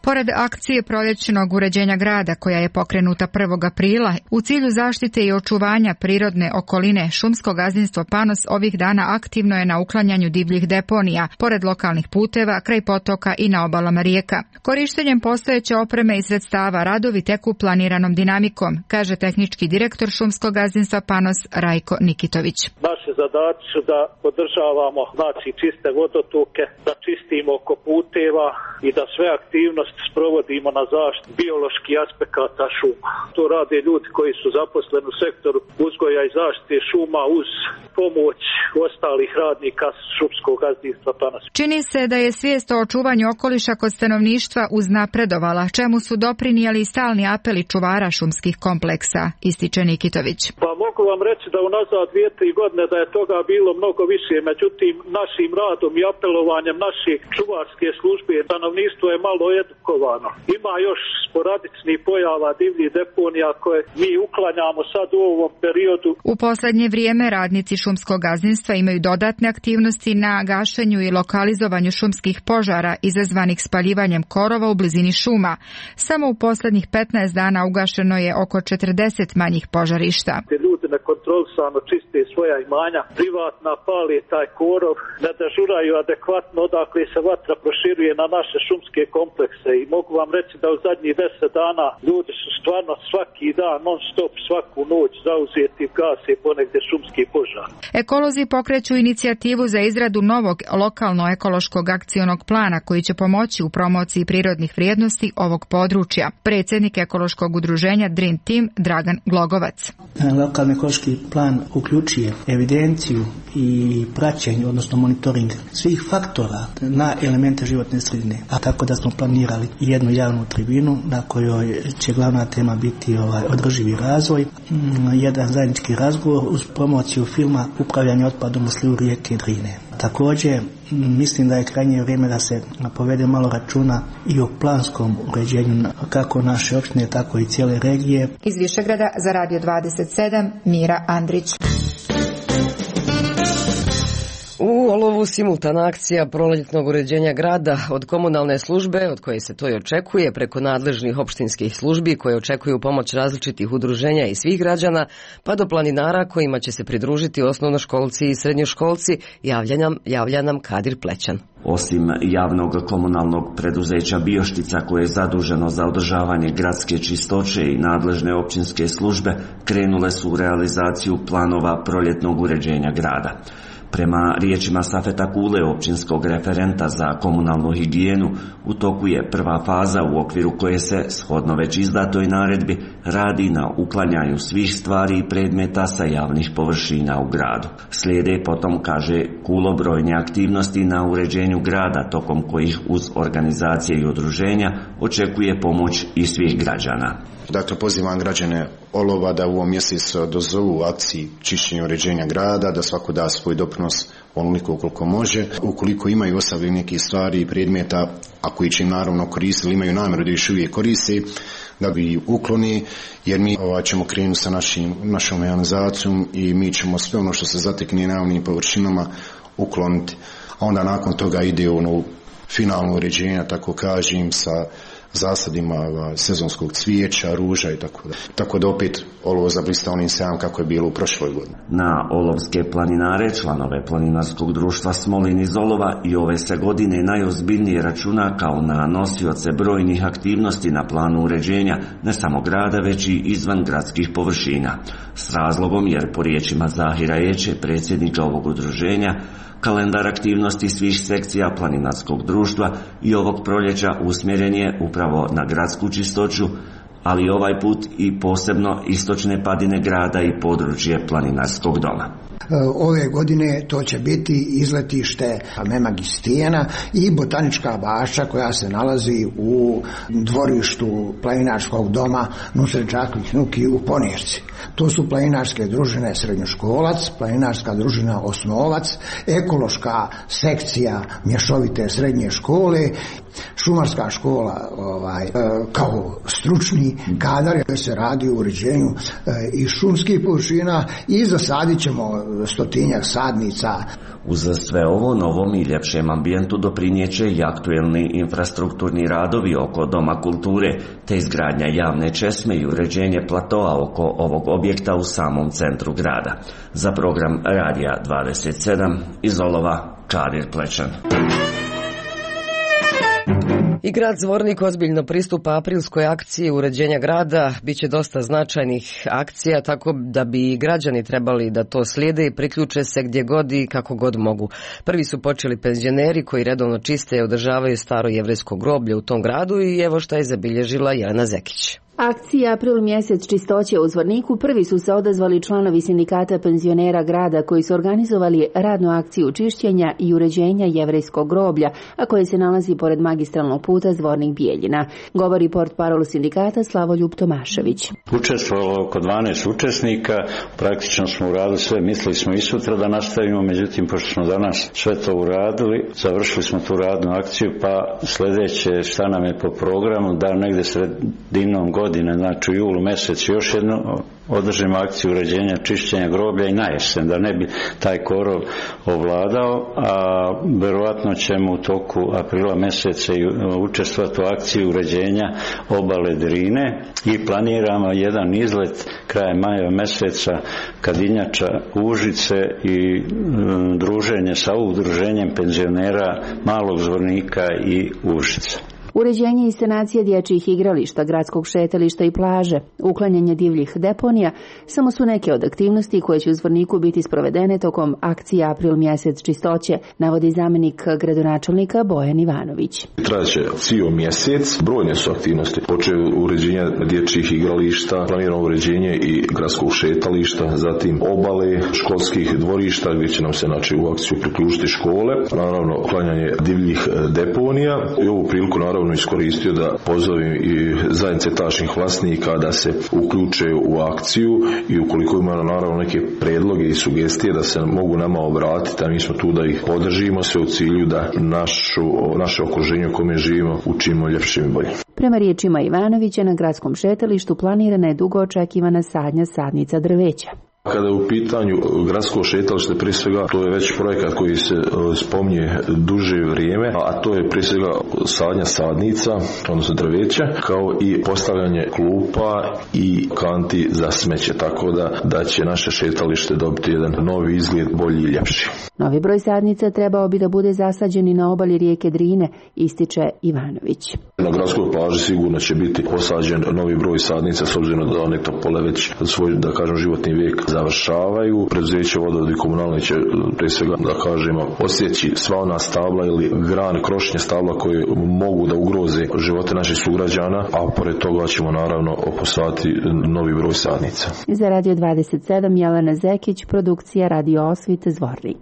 Pored akcije proljećnog uređenja grada koja je pokrenuta 1. aprila, u cilju zaštite i očuvanja prirodne okoline, šumsko gazdinstvo Panos ovih dana aktivno je na uklanjanju divljih deponija, pored lokalnih puteva, kraj potoka i na obalama rijeka. Korištenjem postojeće opreme i sredstava radovi teku planiranom dinamikom, kaže tehnički direktor šumskog gazdinstva Panos Rajko Nikitović. Naše zadaće su da podržavamo čiste vodotoke, da čistimo oko puteva i da sve aktivnosti sprovodimo na zaštitu bioloških aspekata šuma. To rade ljudi koji su zaposleni u sektoru uzgoja i zaštite šuma uz pomoć ostalih radnika šumskog gazdinstva Panos. Čini se da je svijest o očuvanju okoliša kod stanovništva uznapredovala, čemu su doprinijeli stalni apeli čuvara šumskih kompleksa, ističe Nikitović. Pa mogu vam reći da unazad 2-3 godine da je toga bilo mnogo više, međutim našim radom i apelovanjem naše čuvarske službe stanovništvo je malo edukovano. Ima još sporadičnih pojava divljih deponija koje mi uklanjamo sad u ovom periodu. U posljednje vrijeme radnici šumskog gazdinstva imaju dodatne aktivnosti na gašenju i lokalizovanju šumskih požara izazvanih spaljivanjem korova u blizini šuma. Samo u posljednjih 15 dana ugašeno je oko 40 manjih požarišta. Ljudi nekontrolisano čiste svoja imanja, privatna pali taj korov, ne dežuraju adekvatno odakle se vatra proširuje na naše šumske komplekse i mogu vam reći da u zadnjih 10 dana ljudi su stvarno svaki dan, non stop, svaku noć zauzeti gase ponegdje šumski požar. Ekolozi pokreću inicijativu za izradu novog lokalno-ekološkog akcionog plana koji će pomoći u promociji prirodnih vrijednosti ovog područja. Predsjednik ekološkog udruženja Dream Team Dragan Glogovac. Lokalni ekološki plan uključuje evidenciju i praćenje, odnosno monitoring svih faktora na elemente životne sredine. A tako da smo planirali jednu javnu tribinu na kojoj će glavna tema biti održivi razvoj, jedan zajednički razgovor uz promociju filma Upravljanje otpadom u slivu rijeke Drine. Također, mislim da je krajnje vrijeme da se povede malo računa i o planskom uređenju kako naše opštine, tako i cijele regije. Iz Višegrada za Radio 27, Mira Andrić. U Olovu simultana akcija proljetnog uređenja grada od komunalne službe, od koje se to i očekuje, preko nadležnih opštinskih službi koje očekuju pomoć različitih udruženja i svih građana, pa do planinara kojima će se pridružiti osnovnoškolci i srednjoškolci, javlja nam Kadir Plećan. Osim javnog komunalnog preduzeća Bioštica koje je zaduženo za održavanje gradske čistoće i nadležne općinske službe, krenule su u realizaciju planova proljetnog uređenja grada. Prema riječima Safeta Kule, općinskog referenta za komunalnu higijenu, u toku je prva faza u okviru koje se, shodno već izdatoj naredbi, radi na uklanjanju svih stvari i predmeta sa javnih površina u gradu. Slijede potom, kaže Kulo, brojne aktivnosti na uređenju grada, tokom kojih uz organizacije i udruženja očekuje pomoć i svih građana. Dakle, pozivam građane Olova da u ovom mjesecu dozovu akciji čišćenja uređenja grada, da svako da svoj doprinos onoliko koliko može. Ukoliko imaju ostavljeni neki stvari i predmeta, a koji će im naravno koristiti, imaju namjeru da još uvijek koriste, da bi ukloni, jer mi ćemo krenuti sa našom mehanizacijom i mi ćemo sve ono što se zatekne na javnim površinama ukloniti. A onda nakon toga ide ono finalno uređenje, tako kažem, sa zasadima sezonskog cvijeća, ruža i tako da. Tako da opet Olovo zablista onim sjajom kako je bilo u prošloj godini. Na olovske planinare, članove planinarskog društva Smolin iz Olova, i ove se godine najozbiljnije računa kao na nosioce brojnih aktivnosti na planu uređenja ne samo grada, već i izvan gradskih površina. S razlogom, jer po riječima Zahira Eće, predsjednika ovog udruženja, kalendar aktivnosti svih sekcija planinarskog društva i ovog proljeća usmjeren je upravo na gradsku čistoću, ali ovaj put i posebno istočne padine grada i područje planinarskog doma. Ove godine to će biti izletište Memagistijena i botanička bašća koja se nalazi u dvorištu planinarskog doma Nusret Đaklić Nuki u Ponirci. To su planinarske družine Srednjoškolac, planinarska družina Osnovac, ekološka sekcija mješovite srednje škole šumarska škola kao stručni kadar koji se radi u uređenju i šumskih površina i zasadit ćemo 100-tinjak sadnica. Uz sve ovo novom i ljepšem ambijentu doprinijeće i aktuelni infrastrukturni radovi oko Doma kulture, te izgradnja javne česme i uređenje platoa oko ovog objekta u samom centru grada. Za program Radija 27 iz Olova, Čadir Plečan. I grad Zvornik ozbiljno pristupa aprilskoj akciji uređenja grada. Biće dosta značajnih akcija, tako da bi građani trebali da to slijede i priključe se gdje god i kako god mogu. Prvi su počeli penzioneri koji redovno čiste i održavaju staro jevrejsko groblje u tom gradu i evo šta je zabilježila Jelena Zekić. Akcija April mjesec čistoće u Zvorniku prvi su se odazvali članovi sindikata penzionera grada koji su organizovali radnu akciju čišćenja i uređenja jevrejskog groblja, a koje se nalazi pored magistralnog puta Zvornik-Bijeljina. Govori portparol sindikata Slavoljub Tomašević. Učestvovalo oko 12 učesnika, praktično smo uradili sve, mislili smo i sutra da nastavimo, međutim pošto smo danas sve to uradili, završili smo tu radnu akciju, pa sljedeće šta nam je po programu, da negdje sredinom godine, znači u julu mjesecu još jednu održimo akciju uređenja čišćenja groblja i na jesen, da ne bi taj korov ovladao, a vjerojatno ćemo u toku aprila mjeseca učestvovati u akciji uređenja obale Drine i planiramo jedan izlet krajem maja mjeseca Kadinjača, Užice i druženje sa udruženjem penzionera Malog Zvornika i Užice. Uređenje i sanacija dječjih igrališta, gradskog šetališta i plaže, uklanjanje divljih deponija samo su neke od aktivnosti koje će u Zvorniku biti sprovedene tokom akcije April mjesec čistoće, navodi zamjenik gradonačelnika Bojan Ivanović. Traće cijel mjesec, brojne su aktivnosti, počev uređenja dječjih igrališta, planirano uređenje i gradskog šetališta, zatim obale, školskih dvorišta gdje će nam se u akciju priključiti škole, naravno uklanjanje divljih deponija i ovu priliku naravno iskoristio da pozovem i zajednice tašnih vlasnika da se uključe u akciju i ukoliko ima naravno neke predloge i sugestije da se mogu nama obratiti, a mi smo tu da ih podržimo sve u cilju da naše okruženje u kome živimo učinimo ljepšim i boljim. Prema riječima Ivanovića, na gradskom šetalištu planirana je dugo očekivana sadnja sadnica drveća. Kada je u pitanju gradsko šetalište, prije svega to je već projekat koji se spominje duže vrijeme, a to je prije svega sadnja sadnica, odnosno drveća, kao i postavljanje klupa i kanti za smeće, tako da će naše šetalište dobiti jedan novi izgled, bolji i ljepši. Novi broj sadnica trebao bi da bude zasađen i na obali rijeke Drine, ističe Ivanović. Na gradskoj plaži sigurno će biti posađen novi broj sadnica, s obzirom da one topole već svoj, da kažem, životni vijek završavaju. Preduzeće vodovod i komunalne će prije svega, da kažemo, osjeći sva ona stabla ili grane, krošnje stabla koje mogu da ugroze živote naših sugrađana, a pored toga ćemo naravno posaditi novi broj sadnica. Za Radio 27 Jelena Zekić, produkcija Radio Osvit, Zvornik.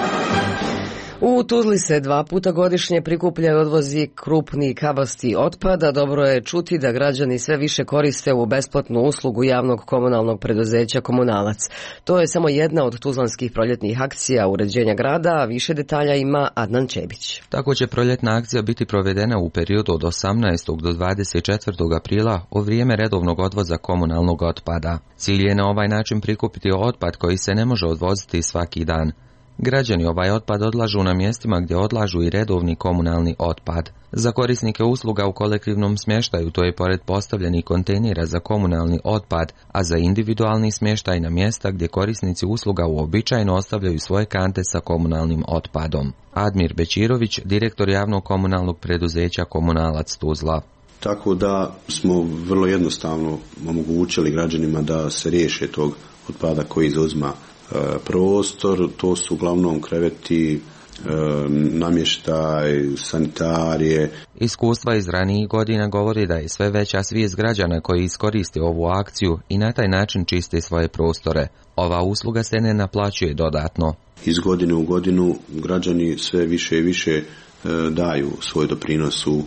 U Tuzli se 2 puta godišnje prikuplja i odvozi krupni kabasti otpad, a dobro je čuti da građani sve više koriste u besplatnu uslugu javnog komunalnog preduzeća Komunalac. To je samo jedna od tuzlanskih proljetnih akcija uređenja grada, a više detalja ima Adnan Čebić. Tako će proljetna akcija biti provedena u periodu od 18. do 24. aprila u vrijeme redovnog odvoza komunalnog otpada. Cilj je na ovaj način prikupiti otpad koji se ne može odvoziti svaki dan. Građani ovaj otpad odlažu na mjestima gdje odlažu i redovni komunalni otpad. Za korisnike usluga u kolektivnom smještaju to je pored postavljenih kontejnera za komunalni otpad, a za individualni smještaj na mjesta gdje korisnici usluga uobičajeno ostavljaju svoje kante sa komunalnim otpadom. Admir Bečirović, direktor javnog komunalnog preduzeća Komunalac Tuzla. Tako da smo vrlo jednostavno omogućili građanima da se riješe tog otpada koji zauzima prostor. To su uglavnom kreveti, namještaj, sanitarije. Iskustva iz ranijih godina govori da je sve veća svijest građana koji iskoriste ovu akciju i na taj način čiste svoje prostore. Ova usluga se ne naplaćuje dodatno. Iz godine u godinu građani sve više i više daju svoj doprinos u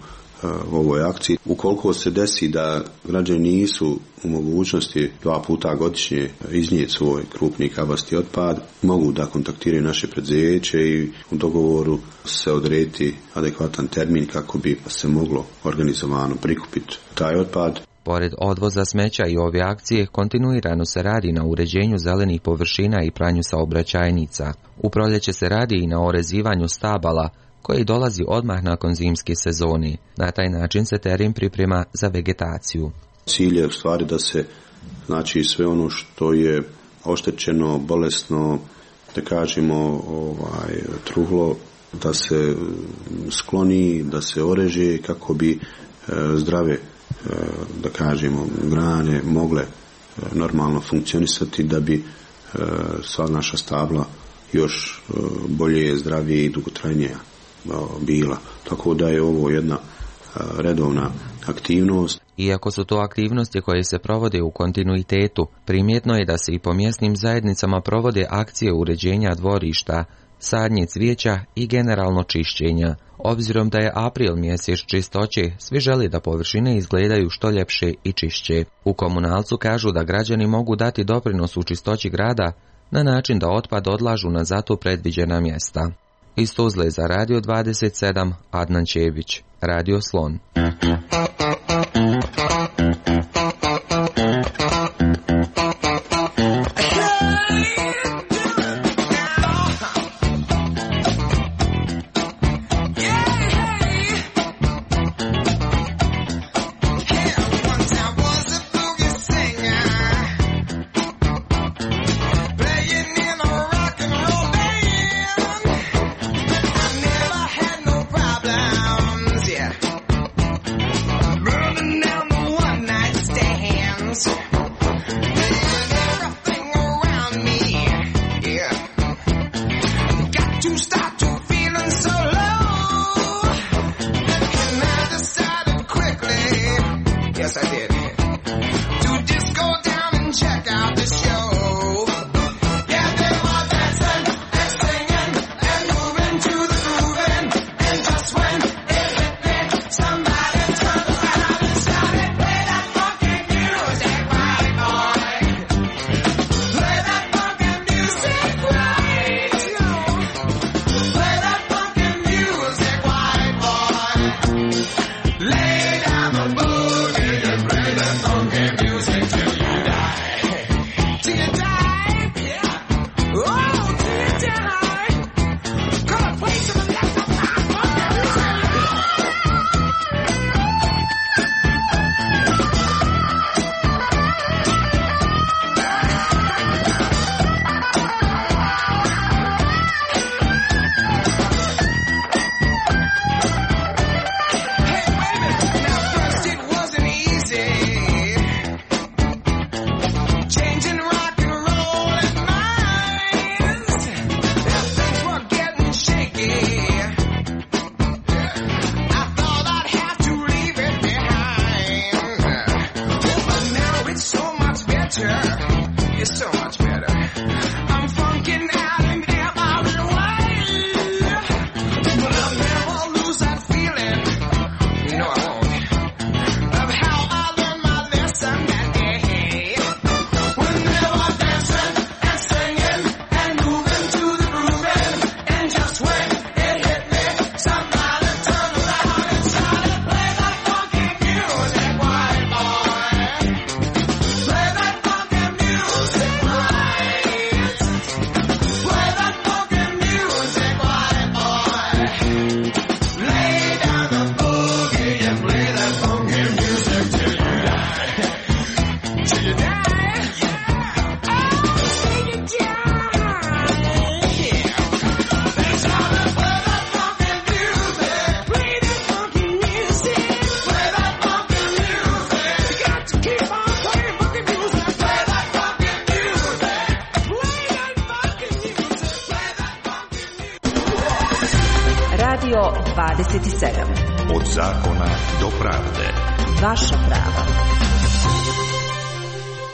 u ovoj akciji. Ukoliko se desi da građani nisu u mogućnosti 2 puta godišnje iznijeti svoj krupni kabasti otpad, mogu da kontaktiraju naše preduzeće i u dogovoru se odrediti adekvatan termin kako bi se moglo organizovano prikupiti taj otpad. Pored odvoza smeća i ove akcije, kontinuirano se radi na uređenju zelenih površina i pranju saobraćajnica. U proljeće se radi i na orezivanju stabala, koji dolazi odmah nakon zimske sezone. Na taj način se teren priprema za vegetaciju. Cilj je u stvari da se, znači, sve ono što je oštećeno, bolesno, da kažemo truhlo, da se skloni, da se oreže kako bi zdrave, da kažemo, grane mogle normalno funkcionisati, da bi sva naša stabla još bolje, zdravije i dugotrajnija bila. Tako da je ovo jedna redovna aktivnost. Iako su to aktivnosti koje se provode u kontinuitetu, primjetno je da se i po mjesnim zajednicama provode akcije uređenja dvorišta, sadnje cvijeća i generalno čišćenja. Obzirom da je april mjesec čistoće, svi žele da površine izgledaju što ljepše i čišće. U komunalcu kažu da građani mogu dati doprinos u čistoći grada na način da otpad odlažu na za to predviđena mjesta. Iz Tuzle za Radio 27, Adnan Čebić, Radio Slon. Radio 27. Od zakona do pravde. Vaša prava.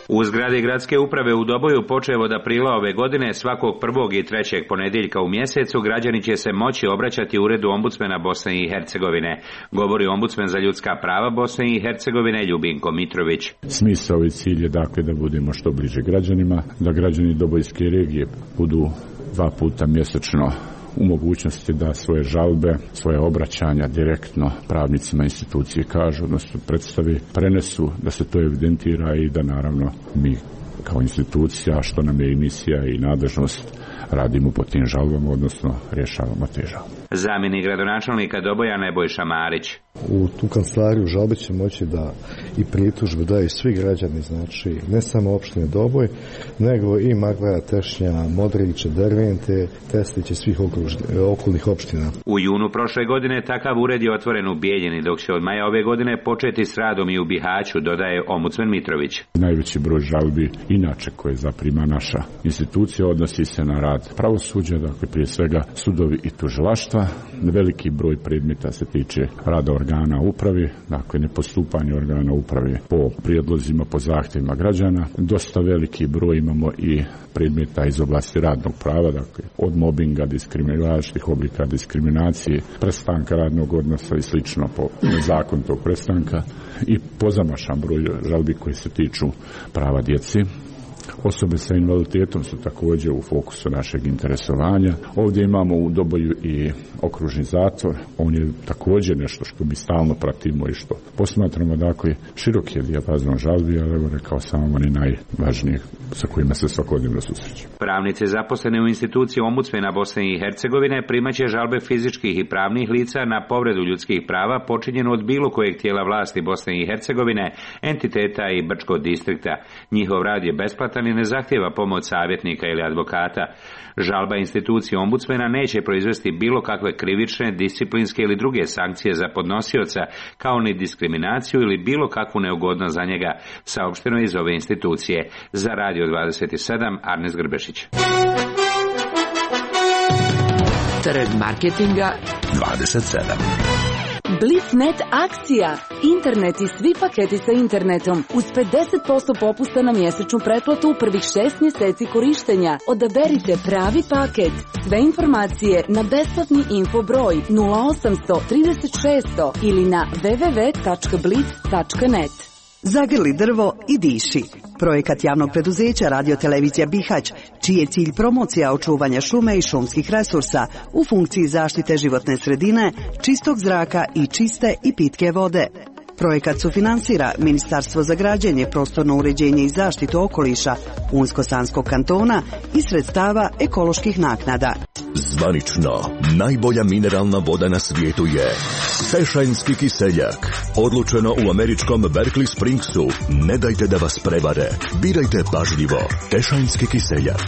U zgradi gradske uprave u Doboju počev od aprila ove godine svakog 1. i 3. ponedjeljka u mjesecu građani će se moći obraćati Uredu ombudsmena Bosne i Hercegovine, govori ombudsmen za ljudska prava Bosne i Hercegovine Ljubinko Mitrović. Smisao i cilj je dakle da budemo što bliže građanima, da građani Dobojske regije budu 2 puta mjesečno u mogućnosti da svoje žalbe, svoje obraćanja direktno pravnicima institucije kažu, odnosno predstavi, prenesu, da se to evidentira i da naravno mi kao institucija, što nam je i misija i nadležnost, radimo po tim žalbama, odnosno rješavamo te žalbe. Zamjenik gradonačelnika Doboja Nebojša Marić. U tu kancelariju žalbe će moći da i pritužbe daju svi građani, znači ne samo opštine Doboj, nego i Marvaja, Tešnja, Modriće, Dervente, Tesliće, svih okolnih opština. U junu prošle godine takav ured je otvoren u Bijeljini, dok će od maja ove godine početi s radom i u Bihaću, dodaje ombudsman Mitrović. Najveći broj žalbi inače koje zaprima naša institucija odnosi se na rad pravosuđa, dakle prije svega sudovi i tužilaštva. Veliki broj predmeta se tiče rada organa uprave, dakle nepostupanje organa uprave po prijedlozima, po zahtjevima građana. Dosta veliki broj imamo i predmeta iz oblasti radnog prava, dakle od mobinga, različitih oblika diskriminacije, prestanka radnog odnosa i slično po nezakonitog prestanka i pozamašan broj žalbi koji se tiču prava djeci. Osobe sa invaliditetom su također u fokusu našeg interesovanja. Ovdje imamo u Doboju i okružni zatvor. On je također nešto što mi stalno pratimo i što posmatramo. Dakle, širok je dijapazon žalbi, ali evo rekao sam oni najvažnije sa kojima se svakodnevno susrećemo. Pravnice zaposlene u instituciji ombudsmena Bosne i Hercegovine primaće žalbe fizičkih i pravnih lica na povredu ljudskih prava počinjenu od bilo kojeg tijela vlasti Bosne i Hercegovine, entiteta i Brčkog distrikta. Njihov rad je besplatan i ne zahtjeva pomoć savjetnika ili advokata. Žalba institucije ombudsmena neće proizvesti bilo kakve krivične, disciplinske ili druge sankcije za podnosioca, kao ni diskriminaciju ili bilo kakvu neugodnost za njega, saopšteno iz ove institucije. Za Radio 27, Arnes Grbešić. Trg marketinga 27. Blitznet akcija. Internet i svi paketi sa internetom uz 50% popusta na mjesečnu pretplatu u prvih 6 mjeseci korištenja. Odaberite pravi paket. Sve informacije na besplatni info broj 0800 3600 ili na www.blitz.net. Zagrli drvo i diši. Projekat javnog preduzeća Radio-televizija Bihać, čiji je cilj promocija očuvanja šume i šumskih resursa u funkciji zaštite životne sredine, čistog zraka i čiste i pitke vode. Projekat sufinansira Ministarstvo za građenje, prostorno uređenje i zaštitu okoliša Unsko-Sanskog kantona i sredstava ekoloških naknada. Zvanično, najbolja mineralna voda na svijetu je Tešajnski kiseljak. Odlučeno u američkom Berkeley Springsu. Ne dajte da vas prevare. Birajte pažljivo. Tešajnski kiseljak.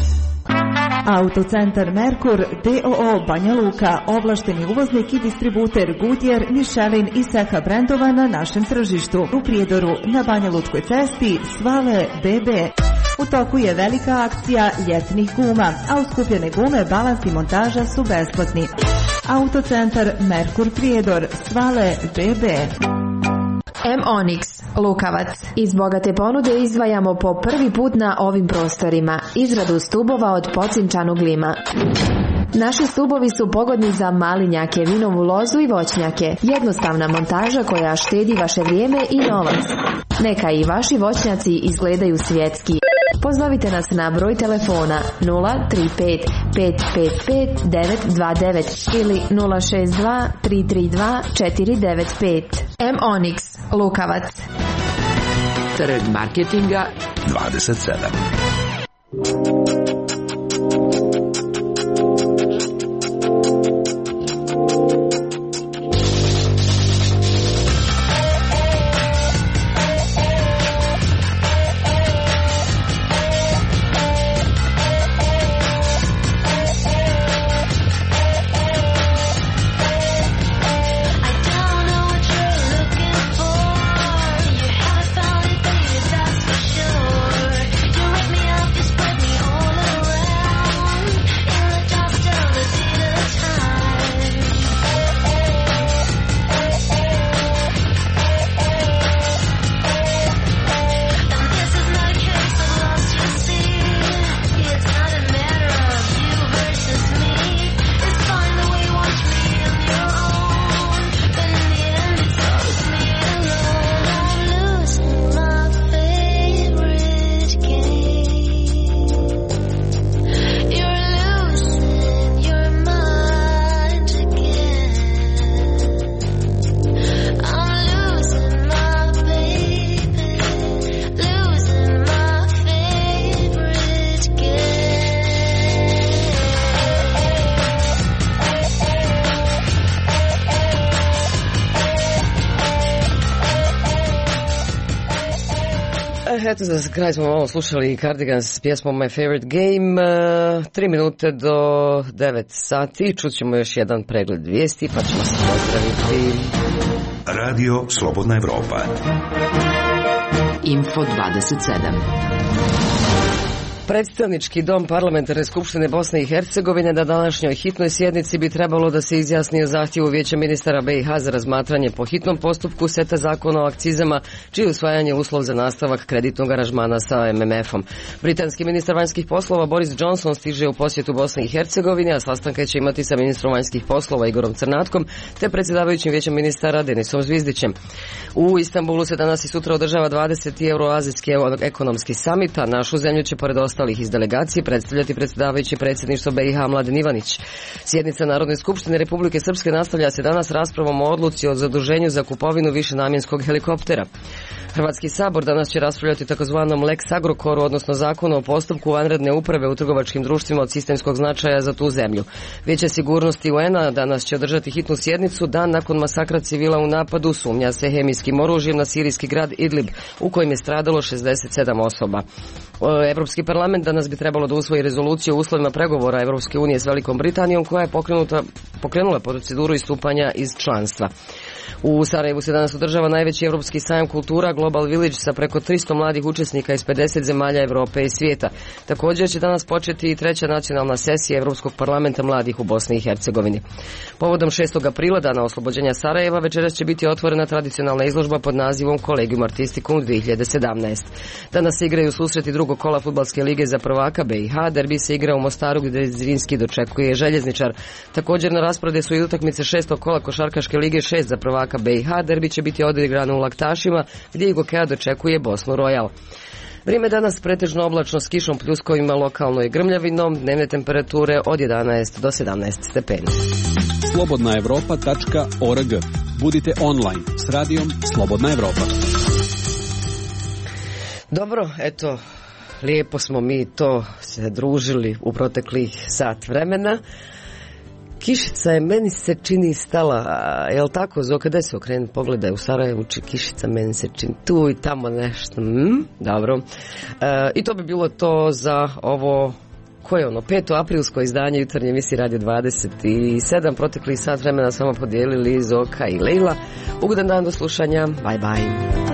Autocentar Merkur, DOO Banja Luka, ovlašteni uvoznik i distributer Goodyear, Michelin i Seka brendova na našem tržištu. U Prijedoru, na Banja Lučkoj cesti, Svale, BB. U toku je velika akcija ljetnih guma, a uskupljene gume, balans i montaža su besplatni. Autocentar Merkur Prijedor, Svale, BB. M-Onyx, Lukavac. Iz bogate ponude izdvajamo po prvi put na ovim prostorima izradu stubova od pocinčanog lima. Naši stubovi su pogodni za malinjake, vinovu lozu i voćnjake. Jednostavna montaža koja štedi vaše vrijeme i novac. Neka i vaši voćnjaci izgledaju svjetski. Pozovite nas na broj telefona 035 555 929 ili 062 332 495. M-Onyx, Lukavac. Trg marketinga 27. Sure, you wake me up, you spread me all around. Eto, za kraj smo malo slušali Cardigans s pjesmom My Favorite Game. 3 minute do 9 sati. Čućemo još jedan pregled vijesti, pa ćemo se pozdraviti. Radio Slobodna Evropa. Info 27. Predstavnički dom Parlamentarne skupštine Bosne i Hercegovine na današnjoj hitnoj sjednici bi trebalo da se izjasni o zahtjevu Vijeća ministara BiH za razmatranje po hitnom postupku seta zakona o akcizama, čiji usvajanje je uslov za nastavak kreditnog aranžmana sa MMF-om. Britanski ministar vanjskih poslova Boris Johnson stiže u posjetu Bosne i Hercegovine, a sastanke će imati sa ministrom vanjskih poslova Igorom Crnatkom te predsjedavajućim Vijećem ministara Denisom Zvizdićem. U Istanbulu se danas i sutra održava 20. Euroazijski ekonomski samit, a našu zemlju će pored ostalih iz delegacije predstavljati predsjedavajući predsjedništvo BiH Mladen Ivanić. Sjednica Narodne skupštine Republike Srpske nastavlja se danas raspravom o odluci o zaduženju za kupovinu višenamjenskog helikoptera. Hrvatski sabor danas će raspravljati takozvanom Lex Agrokoru, odnosno zakonu o postupku vanredne uprave u trgovačkim društvima od sistemskog značaja za tu zemlju. Vijeće sigurnosti UN-a danas će održati hitnu sjednicu dan nakon masakra civila u napadu, sumnja se hemijskim oružjem na sirijski grad Idlib, u kojem je stradalo 67 osoba. Europski parlament danas bi trebalo da usvoji rezoluciju o uslovima pregovora Europske unije s Velikom Britanijom, koja je pokrenula proceduru istupanja iz članstva. U Sarajevu se danas održava najveći evropski sajam kultura Global Village sa preko 300 mladih učesnika iz 50 zemalja Evrope i svijeta. Također će danas početi i treća nacionalna sesija Europskog parlamenta mladih u Bosni i Hercegovini. Povodom 6. aprila, dana oslobođenja Sarajeva, večeras će biti otvorena tradicionalna izložba pod nazivom Collegium Artisticum 2017. Danas se igraju susreti drugog kola fudbalske lige za prvaka BiH. Derbi se igra u Mostaru gdje Zrinski dočekuje Željezničar. Također na rasporedu su i utakmice 6. kola košarkaške lige 6 za prvaka BiH. Derbi će biti odigrano u Laktašima gdje Igokea dočekuje Bosnu Royal. Vrijeme danas pretežno oblačno s kišom, pljuskovima, lokalno i grmljavinom, dnevne temperature od 11 do 17 stepeni. slobodnaevropa.org. Budite online s radijom Slobodna Evropa. Dobro, eto, lijepo smo mi to se družili u proteklih sat vremena. Kišica je, meni se čini, stala, jel tako, Zoka, daj se okreni, pogledaj, u Sarajevu kišica, meni se čini tu i tamo nešto, dobro. I to bi bilo to za ovo, koje je ono, 5. aprilsko izdanje jutarnje emisije Radio 27, proteklih sat vremena samo podijelili Zoka i Lejla. Ugodan dan, do slušanja, bye bye.